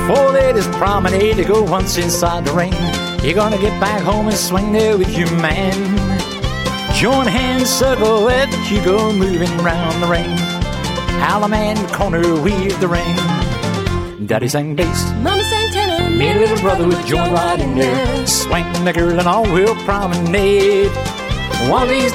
Four ladies promenade to go once inside the ring. You're gonna get back home and swing there with your man. Join hands, circle as you go moving round the ring. Holla man, corner, weave the ring. Daddy sang bass, Mama sang tenor, me and little brother would join right in there. Swing the girl and all will promenade. One of these